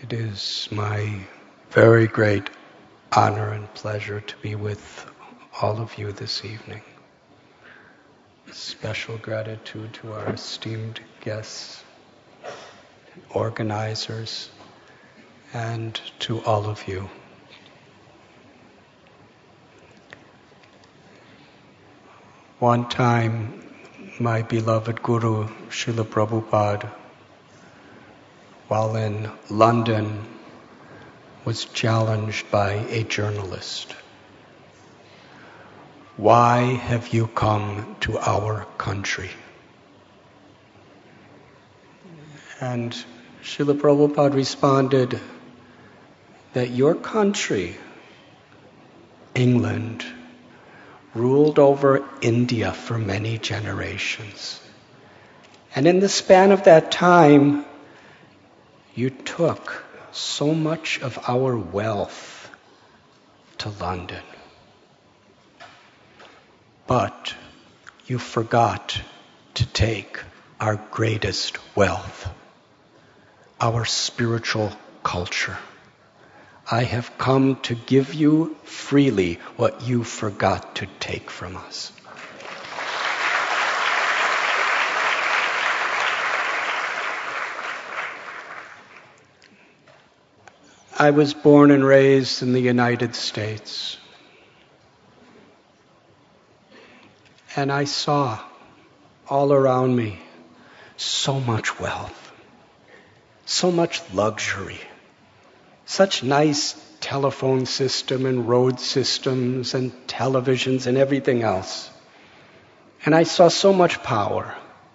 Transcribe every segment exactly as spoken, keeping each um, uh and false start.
It is my very great honor and pleasure to be with all of you this evening. Special gratitude to our esteemed guests, organizers, and to all of you. One time, my beloved Guru, Srila Prabhupada, while in London, was challenged by a journalist. Why have you come to our country? And Srila Prabhupada responded that your country, England, ruled over India for many generations. And in the span of that time, you took so much of our wealth to London. But you forgot to take our greatest wealth, our spiritual culture. I have come to give you freely what you forgot to take from us. I was born and raised in the United States. And I saw all around me so much wealth, so much luxury, such nice telephone system and road systems and televisions and everything else. And I saw so much power.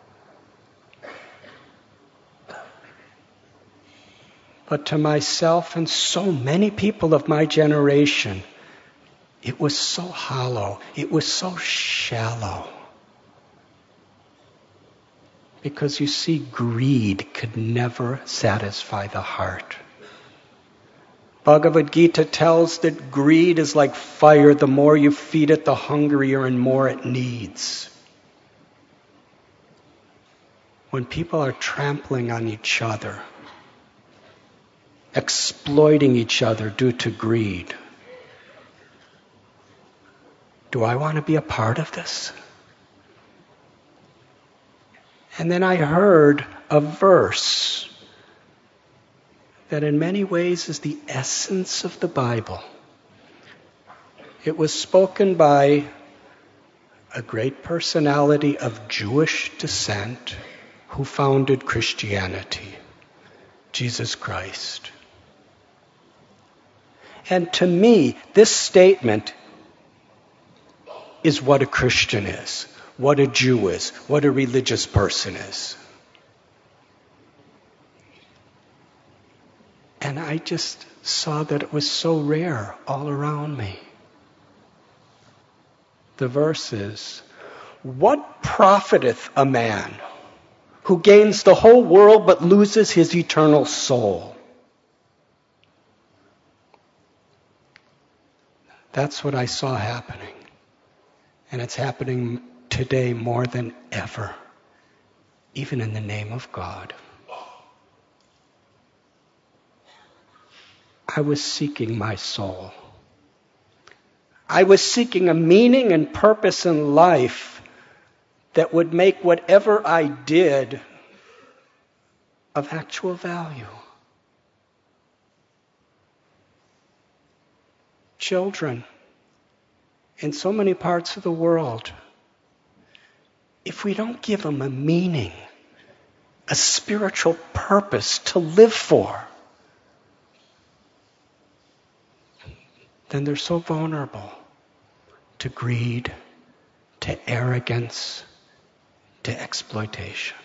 But to myself and so many people of my generation, it was so hollow. It was so shallow. Because you see, greed could never satisfy the heart. Bhagavad Gita tells that greed is like fire. The more you feed it, the hungrier and more it needs. When people are trampling on each other, exploiting each other due to greed, do I want to be a part of this? And then I heard a verse that in many ways is the essence of the Bible. It was spoken by a great personality of Jewish descent who founded Christianity, Jesus Christ. And to me, this statement is what a Christian is, what a Jew is, what a religious person is. And I just saw that it was so rare all around me. The verse is, "What profiteth a man who gains the whole world but loses his eternal soul?" That's what I saw happening. And it's happening today more than ever, even in the name of God. I was seeking my soul. I was seeking a meaning and purpose in life that would make whatever I did of actual value. Children in so many parts of the world, if we don't give them a meaning, a spiritual purpose to live for, then they're so vulnerable to greed, to arrogance, to exploitation.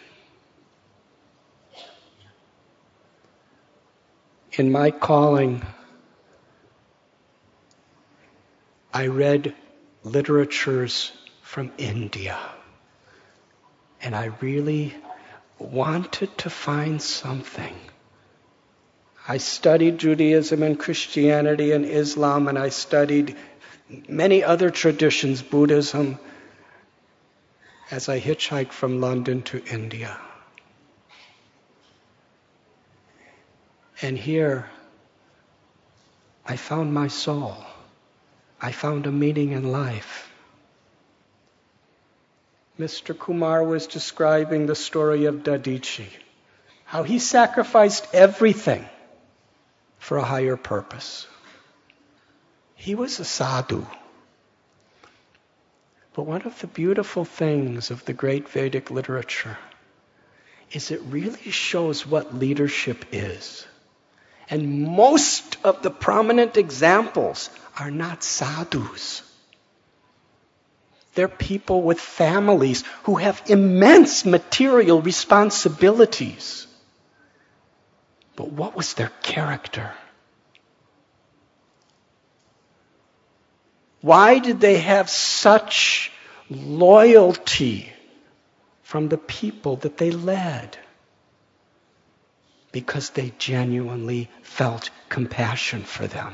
In my calling, I read literatures from India, and I really wanted to find something. I studied Judaism and Christianity and Islam, and I studied many other traditions, Buddhism, as I hitchhiked from London to India. And here, I found my soul. I found a meaning in life. Mister Kumar was describing the story of Dadichi, how he sacrificed everything for a higher purpose. He was a sadhu. But one of the beautiful things of the great Vedic literature is it really shows what leadership is. And most of the prominent examples are not sadhus. They're people with families who have immense material responsibilities. But what was their character? Why did they have such loyalty from the people that they led? Because they genuinely felt compassion for them.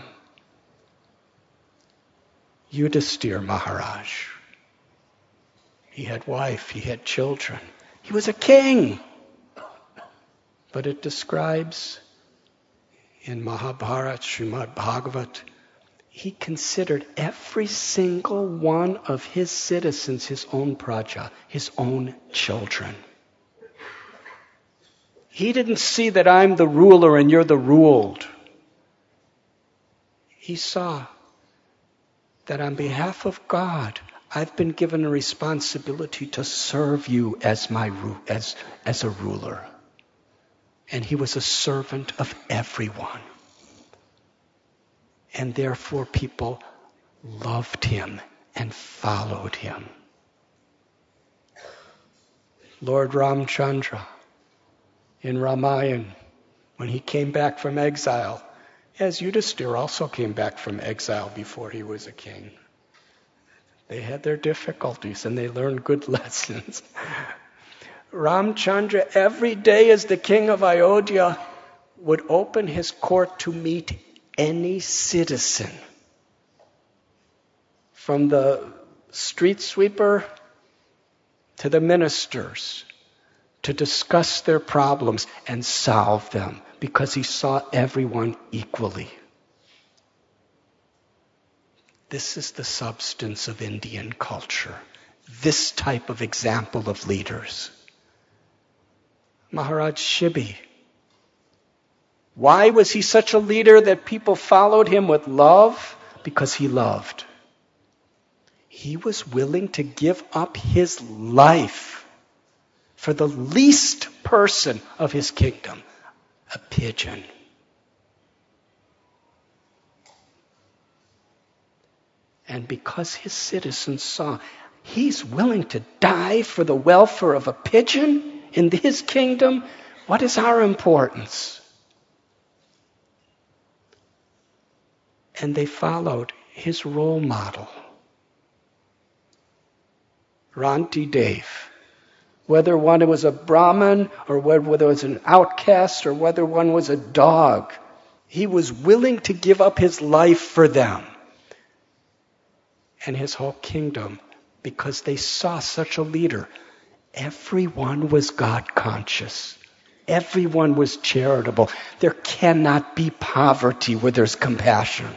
Yudhisthira Maharaj. He had wife, he had children. He was a king. But it describes in Mahabharata, Srimad Bhagavat, he considered every single one of his citizens his own praja, his own children. He didn't see that I'm the ruler and you're the ruled. He saw that on behalf of God, I've been given a responsibility to serve you as my as, as a ruler. And he was a servant of everyone. And therefore people loved him and followed him. Lord Ramchandra in Ramayana, when he came back from exile, as Yudhisthira also came back from exile before he was a king. They had their difficulties and they learned good lessons. Ramchandra, every day as the king of Ayodhya, would open his court to meet any citizen. From the street sweeper to the ministers, to discuss their problems and solve them, because he saw everyone equally. This is the substance of Indian culture. This type of example of leaders. Maharaj Shibi. Why was he such a leader that people followed him with love? Because he loved. He was willing to give up his life for the least person of his kingdom, a pigeon. And because his citizens saw he's willing to die for the welfare of a pigeon in his kingdom, what is our importance? And they followed his role model. Ranti Dev. Whether one was a Brahmin or whether it was an outcast or whether one was a dog, he was willing to give up his life for them and his whole kingdom because they saw such a leader. Everyone was God conscious. Everyone was charitable. There cannot be poverty where there's compassion.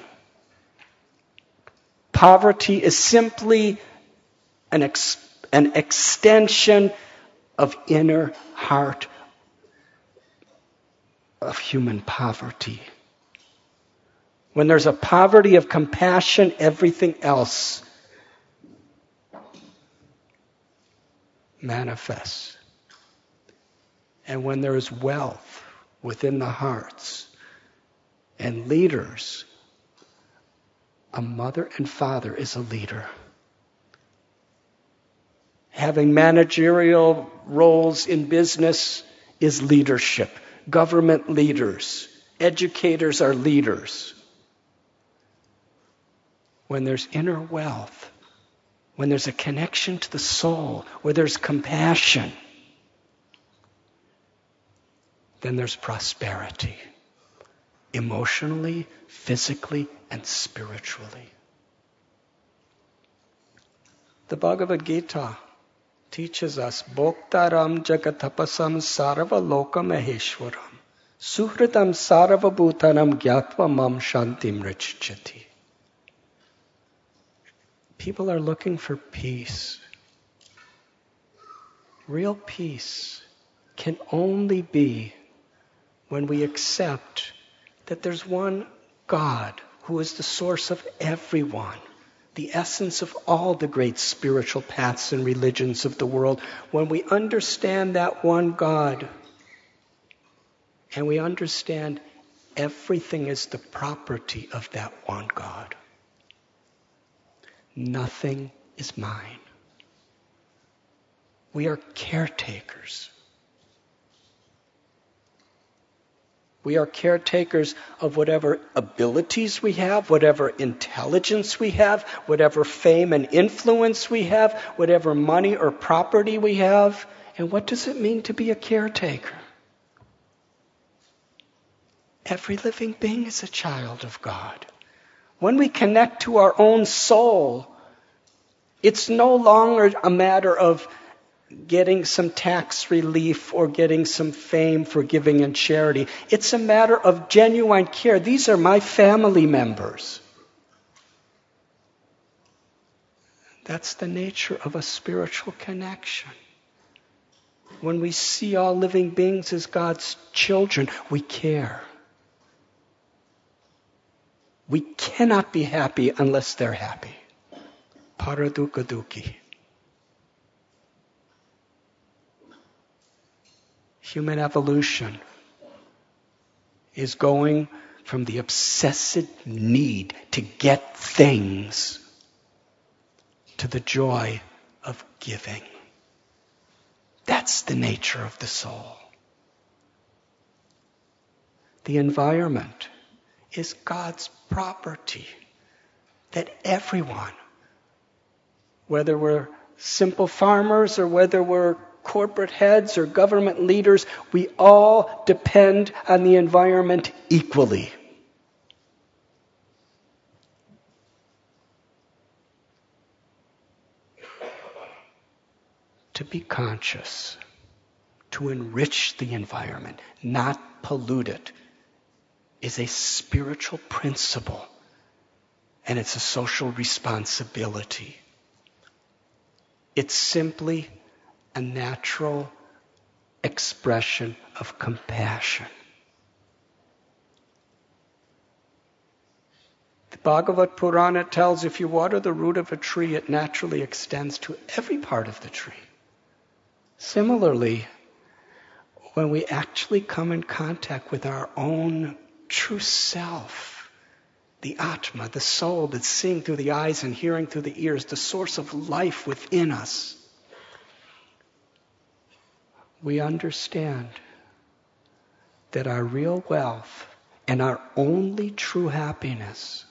Poverty is simply an, ex- an extension of inner heart of human poverty. When there's a poverty of compassion, everything else manifests. And when there is wealth within the hearts and leaders, a mother and father is a leader. Having managerial roles in business is leadership. Government leaders, educators are leaders. When there's inner wealth, when there's a connection to the soul, where there's compassion, then there's prosperity, emotionally, physically, and spiritually. The Bhagavad Gita teaches us, Bhoktaram Jagatapasam Sarva Loka Maheshwaram. Suhritam sarvabhutanam gyatva mam shantim richchati. People are looking for peace. Real peace can only be when we accept that there's one God who is the source of everyone, the essence of all the great spiritual paths and religions of the world. When we understand that one God, and we understand everything is the property of that one God, nothing is mine. We are caretakers. We are caretakers of whatever abilities we have, whatever intelligence we have, whatever fame and influence we have, whatever money or property we have. And what does it mean to be a caretaker? Every living being is a child of God. When we connect to our own soul, it's no longer a matter of getting some tax relief or getting some fame for giving in charity. It's a matter of genuine care. These are my family members. That's the nature of a spiritual connection. When we see all living beings as God's children, we care. We cannot be happy unless they're happy. Paradukaduki. Human evolution is going from the obsessive need to get things to the joy of giving. That's the nature of the soul. The environment is God's property that everyone, whether we're simple farmers or whether we're corporate heads or government leaders, we all depend on the environment equally. To be conscious, to enrich the environment, not pollute it, is a spiritual principle, and it's a social responsibility. It's simply a natural expression of compassion. The Bhagavad Purana tells if you water the root of a tree, it naturally extends to every part of the tree. Similarly, when we actually come in contact with our own true self, the Atma, the soul that's seeing through the eyes and hearing through the ears, the source of life within us, we understand that our real wealth and our only true happiness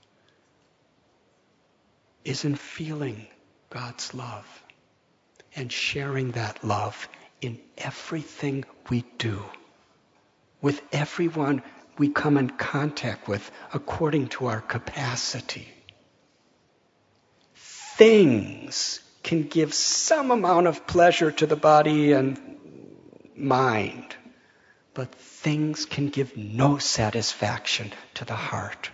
is in feeling God's love and sharing that love in everything we do, with everyone we come in contact with according to our capacity. Things can give some amount of pleasure to the body and mind, but things can give no satisfaction to the heart.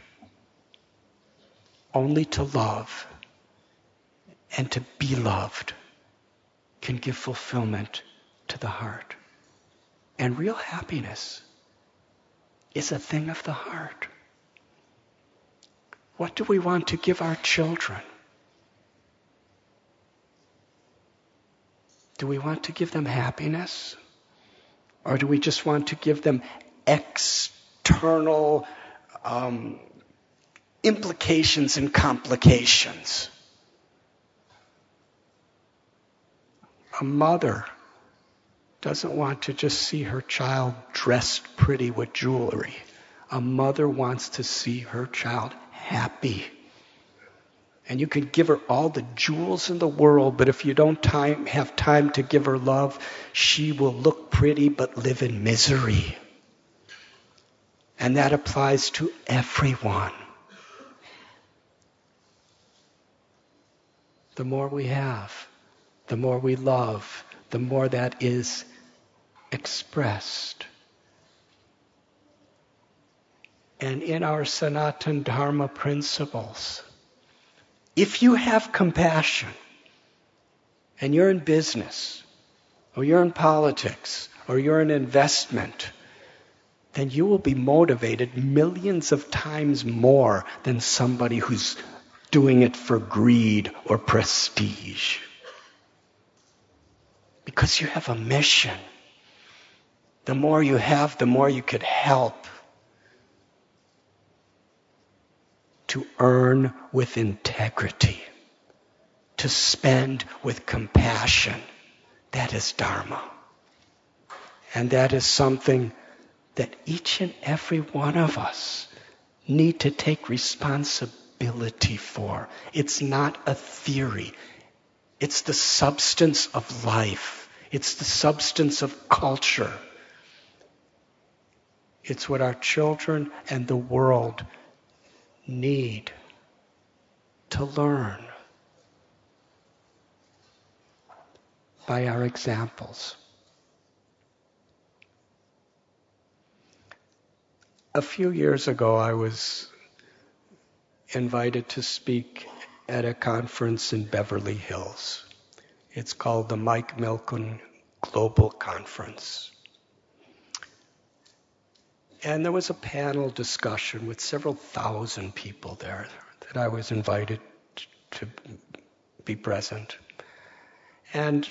Only to love and to be loved can give fulfillment to the heart. And real happiness is a thing of the heart. What do we want to give our children? Do we want to give them happiness? Or do we just want to give them external um, implications and complications? A mother doesn't want to just see her child dressed pretty with jewelry. A mother wants to see her child happy. And you can give her all the jewels in the world, but if you don't time, have time to give her love, she will look pretty but live in misery. And that applies to everyone. The more we have, the more we love, the more that is expressed. and in our Sanatana Dharma principles. If you have compassion, and you're in business, or you're in politics, or you're in investment, then you will be motivated millions of times more than somebody who's doing it for greed or prestige. Because you have a mission. The more you have, the more you could help. To earn with integrity. To spend with compassion. That is Dharma. And that is something that each and every one of us need to take responsibility for. It's not a theory. It's the substance of life. It's the substance of culture. It's what our children and the world need to learn by our examples. A few years ago, I was invited to speak at a conference in Beverly Hills. It's called the Mike Milken Global Conference. And there was a panel discussion with several thousand people there that I was invited to be present. And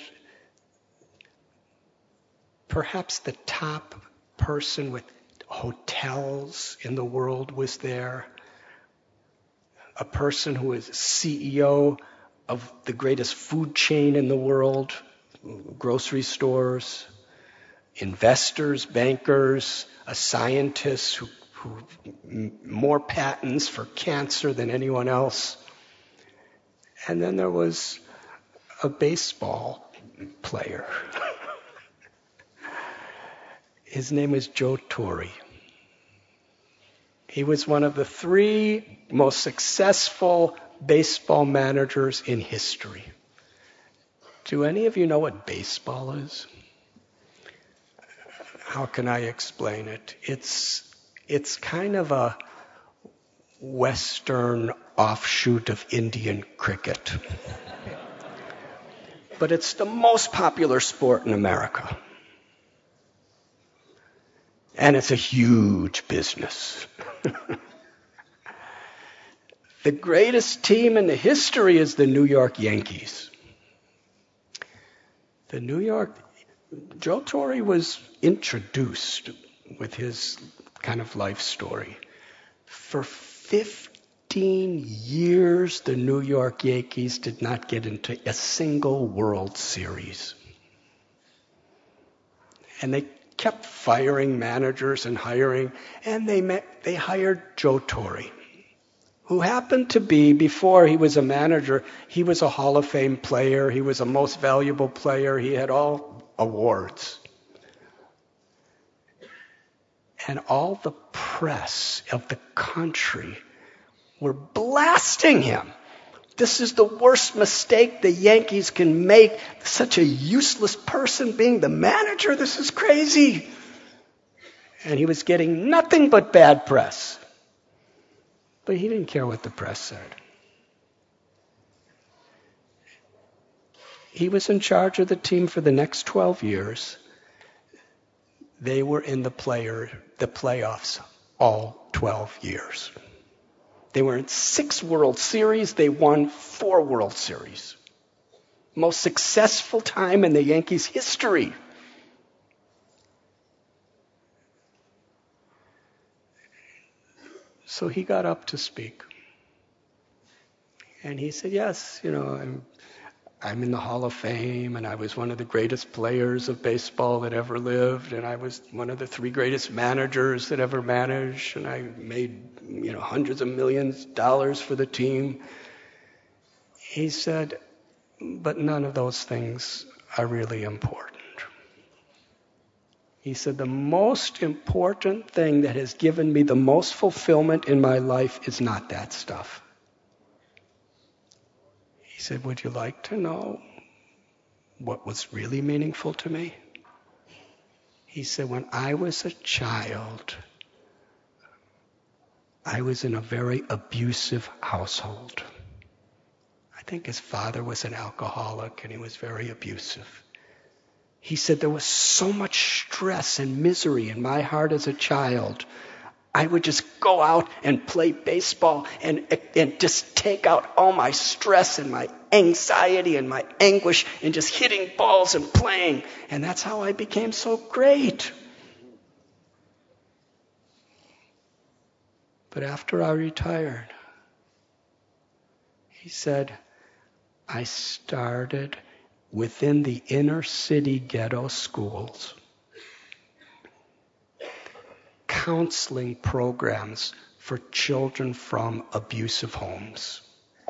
perhaps the top person with hotels in the world was there. A person who is C E O of the greatest food chain in the world, grocery stores, investors, bankers, a scientist who, who more patents for cancer than anyone else. And then there was a baseball player. His name is Joe Torre. He was one of the three most successful baseball managers in history. Do any of you know what baseball is? How can I explain it? It's it's kind of a Western offshoot of Indian cricket. But it's the most popular sport in America. And it's a huge business. The greatest team in the history is the New York Yankees. The New York, Joe Torre was introduced with his kind of life story. For fifteen years, the New York Yankees did not get into a single World Series. And they kept firing managers and hiring, and they met, they hired Joe Torre, who happened to be, before he was a manager, he was a Hall of Fame player, he was a most valuable player, he had all awards. And all the press of the country were blasting him. This is the worst mistake the Yankees can make. Such a useless person being the manager. This is crazy. And he was getting nothing but bad press. But he didn't care what the press said. He was in charge of the team for the next twelve years. They were in the player, the playoffs all twelve years. They were in six World Series. They won four World Series. Most successful time in the Yankees' history. So he got up to speak. And he said, yes, you know, I'm, I'm in the Hall of Fame, and I was one of the greatest players of baseball that ever lived, and I was one of the three greatest managers that ever managed, and I made, you know, hundreds of millions of dollars for the team. He said, but none of those things are really important. He said, the most important thing that has given me the most fulfillment in my life is not that stuff. He said, would you like to know what was really meaningful to me? He said, when I was a child, I was in a very abusive household. I think his father was an alcoholic and he was very abusive. He said there was so much stress and misery in my heart as a child. I would just go out and play baseball and, and just take out all my stress and my anxiety and my anguish and just hitting balls and playing. And that's how I became so great. But after I retired, he said, I started within the inner city ghetto schools counseling programs for children from abusive homes.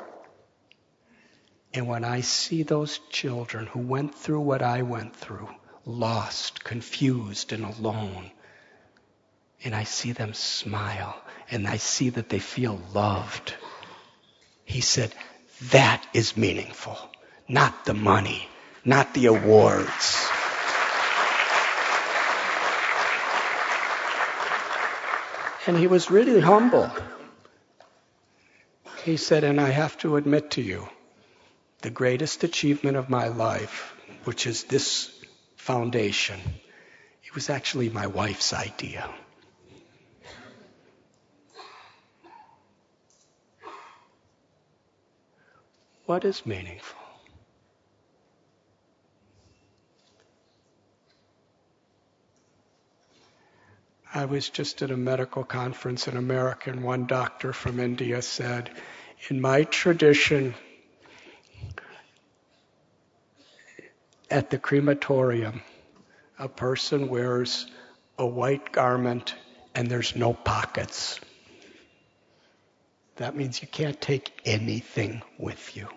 And when I see those children who went through what I went through, lost, confused, and alone, and I see them smile, and I see that they feel loved, he said, that is meaningful. Not the money, not the awards. And he was really humble. He said, and I have to admit to you, the greatest achievement of my life, which is this foundation, it was actually my wife's idea. What is meaningful? I was just at a medical conference in America, and one doctor from India said, in my tradition, at the crematorium, a person wears a white garment and there's no pockets. That means you can't take anything with you.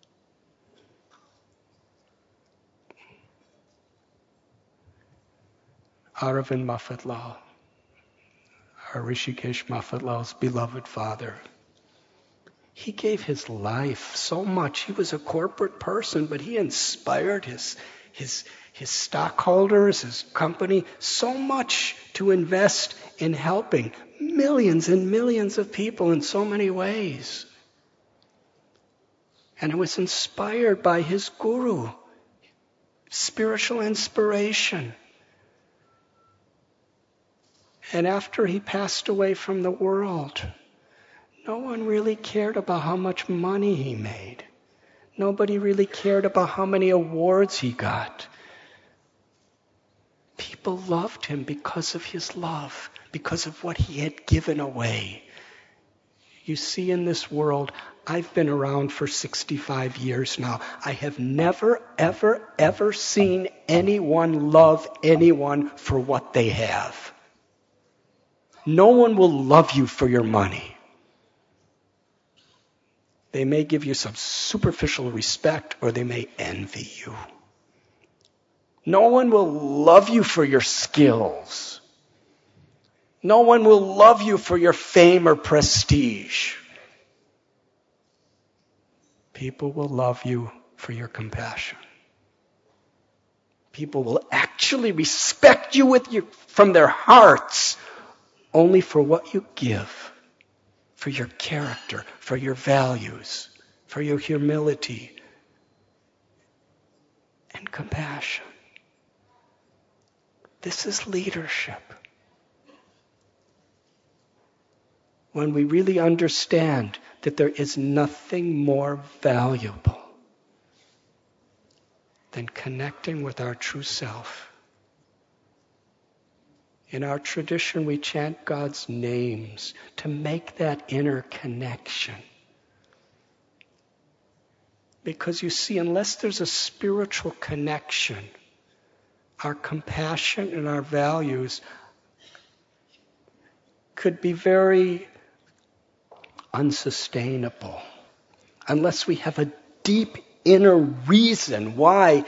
Aravind Mafatlal, our Rishikesh Mafatlal's beloved father, he gave his life so much. He was a corporate person, but he inspired his, his, his stockholders, his company, so much to invest in helping millions and millions of people in so many ways. And it was inspired by his guru, spiritual inspiration. And after he passed away from the world, no one really cared about how much money he made. Nobody really cared about how many awards he got. People loved him because of his love, because of what he had given away. You see, in this world, I've been around for sixty-five years now. I have never, ever, ever seen anyone love anyone for what they have. No one will love you for your money. They may give you some superficial respect, or they may envy you. No one will love you for your skills. No one will love you for your fame or prestige. People will love you for your compassion. People will actually respect you with your, from their hearts only for what you give, for your character, for your values, for your humility and compassion. This is leadership. When we really understand that there is nothing more valuable than connecting with our true self. In our tradition, we chant God's names to make that inner connection. Because you see, unless there's a spiritual connection, our compassion and our values could be very unsustainable unless we have a deep inner reason why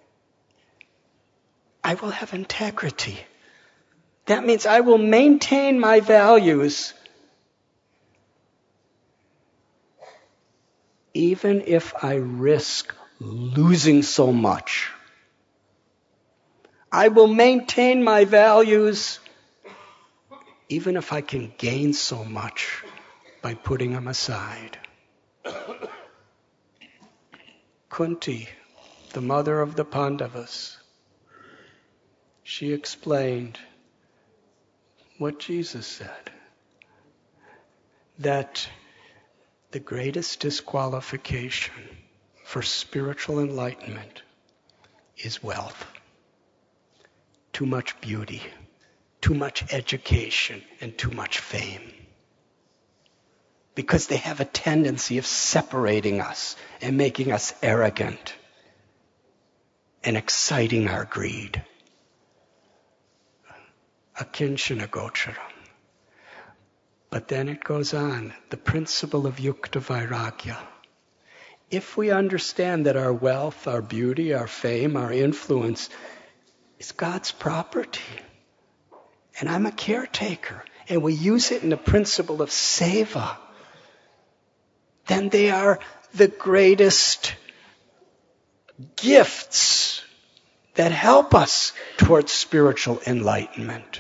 I will have integrity. That means I will maintain my values even if I risk losing so much. I will maintain my values even if I can gain so much by putting them aside. Kunti, the mother of the Pandavas, she explained what Jesus said, that the greatest disqualification for spiritual enlightenment is wealth. Too much beauty, too much education, and too much fame. Because they have a tendency of separating us and making us arrogant and exciting our greed. Akinchana gocharam. But then it goes on, the principle of yukta vairagya. If we understand that our wealth, our beauty, our fame, our influence is God's property, and I'm a caretaker, and we use it in the principle of seva, then they are the greatest gifts that help us towards spiritual enlightenment.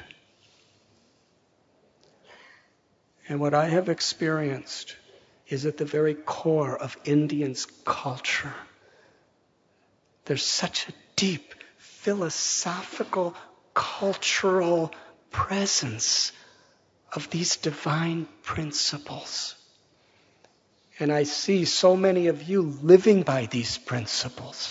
And what I have experienced is at the very core of Indians' culture. There's such a deep philosophical, cultural presence of these divine principles. And I see so many of you living by these principles.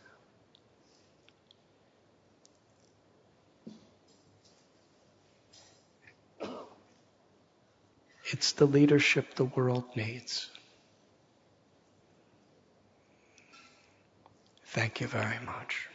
It's the leadership the world needs. Thank you very much.